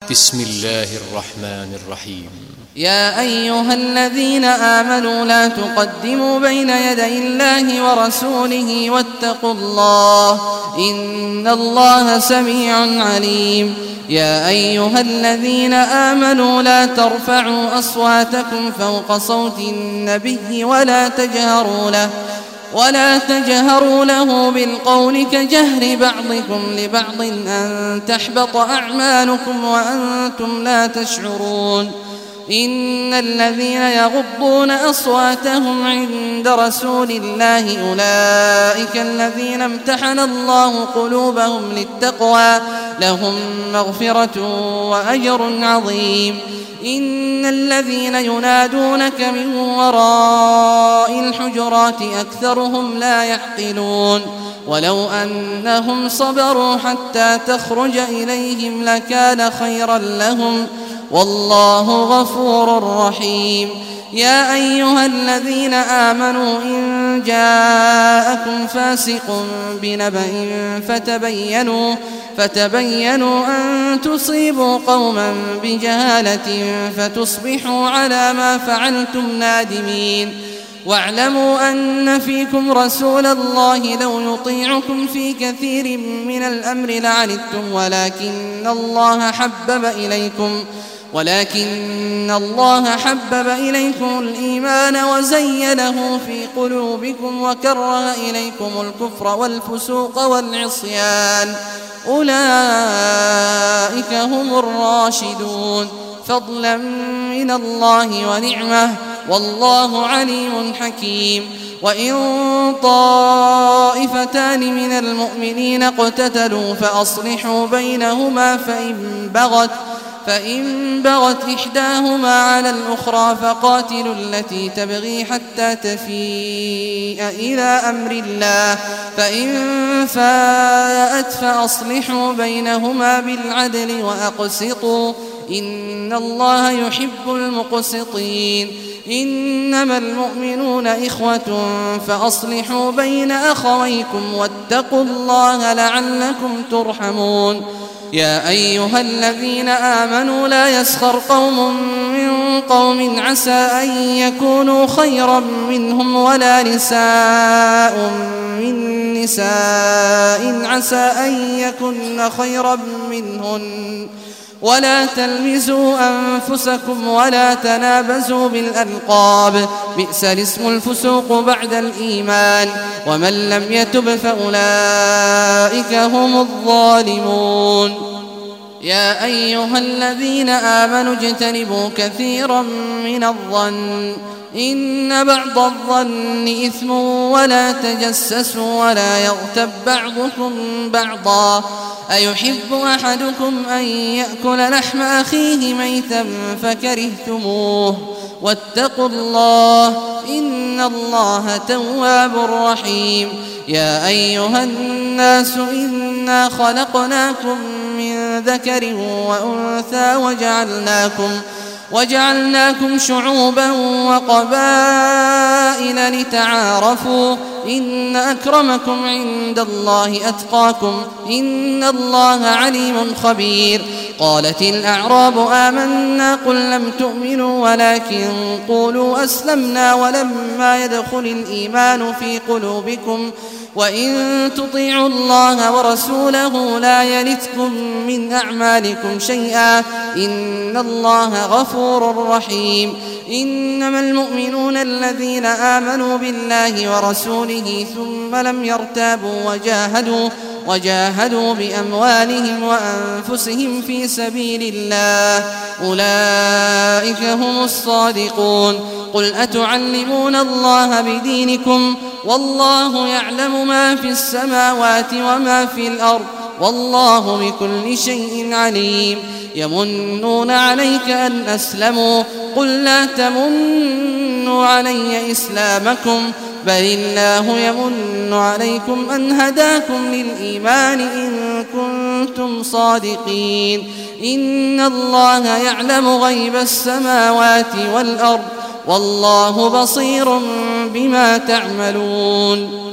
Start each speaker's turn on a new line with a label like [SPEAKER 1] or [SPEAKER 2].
[SPEAKER 1] بسم الله الرحمن الرحيم.
[SPEAKER 2] يا أيها الذين آمنوا لا تقدموا بين يدي الله ورسوله واتقوا الله إن الله سميع عليم. يا أيها الذين آمنوا لا ترفعوا أصواتكم فوق صوت النبي ولا تجهروا له بالقول كجهر بعضكم لبعض أن تحبط أعمالكم وأنتم لا تشعرون. إن الذين يغضون أصواتهم عند رسول الله أولئك الذين امتحن الله قلوبهم للتقوى لهم مغفرة وأجر عظيم. إن الذين ينادونك من وراء الحجرات أكثرهم لا يعقلون. ولو أنهم صبروا حتى تخرج إليهم لكان خيرا لهم والله غفور رحيم. يا أيها الذين آمنوا إن جاءكم فاسق بنبأ فتبينوا أن تصيبوا قوما بجهالة فتصبحوا على ما فعلتم نادمين. واعلموا أن فيكم رسول الله لو يطيعكم في كثير من الأمر لعنتم ولكن الله حبب إليكم الإيمان وزينه في قلوبكم وكره إليكم الكفر والفسوق والعصيان أولئك هم الراشدون فضلا من الله ونعمة والله عليم حكيم. وإن طائفتان من المؤمنين اقتتلوا فأصلحوا بينهما فإن بغت إحداهما على الأخرى فقاتلوا التي تبغي حتى تفيء إلى أمر الله فإن فاءت فأصلحوا بينهما بالعدل وأقسطوا إن الله يحب المقسطين. إنما المؤمنون إخوة فأصلحوا بين أخويكم واتقوا الله لعلكم ترحمون. يا أيها الذين آمنوا لا يسخر قوم من قوم عسى أن يكونوا خيرا منهم ولا نساء من نساء عسى أن يكن خيرا منهن ولا تلمزوا أنفسكم ولا تنابزوا بالألقاب بئس الاسم الفسوق بعد الإيمان ومن لم يتب فأولئك هم الظالمون. يا أيها الذين آمنوا اجتنبوا كثيرا من الظن إن بعض الظن إثم ولا تجسسوا ولا يغتب بعضكم بعضا أيحب أحدكم أن يأكل لحم أخيه ميتا فكرهتموه واتقوا الله إن الله تواب رحيم. يا أيها الناس إنا خلقناكم من ذكر وأنثى وجعلناكم شعوبا وقبائل لتعارفوا إن أكرمكم عند الله أتقاكم إن الله عليم خبير. قالت الأعراب آمنا قل لم تؤمنوا ولكن قولوا أسلمنا ولما يدخل الإيمان في قلوبكم وإن تطيعوا الله ورسوله لا يلتكم من أعمالكم شيئا إن الله غفور رحيم. إنما المؤمنون الذين آمنوا بالله ورسوله ثم لم يرتابوا وجاهدوا بأموالهم وأنفسهم في سبيل الله أولئك هم الصادقون. قل أتعلمون الله بدينكم والله يعلم ما في السماوات وما في الأرض والله بكل شيء عليم. يمنون عليك أن أسلموا قل لا تمنوا علي إسلامكم بل الله يمن عليكم أن هداكم للإيمان إن كنتم صادقين. إن الله يعلم غيب السماوات والأرض والله بصير بما تعملون.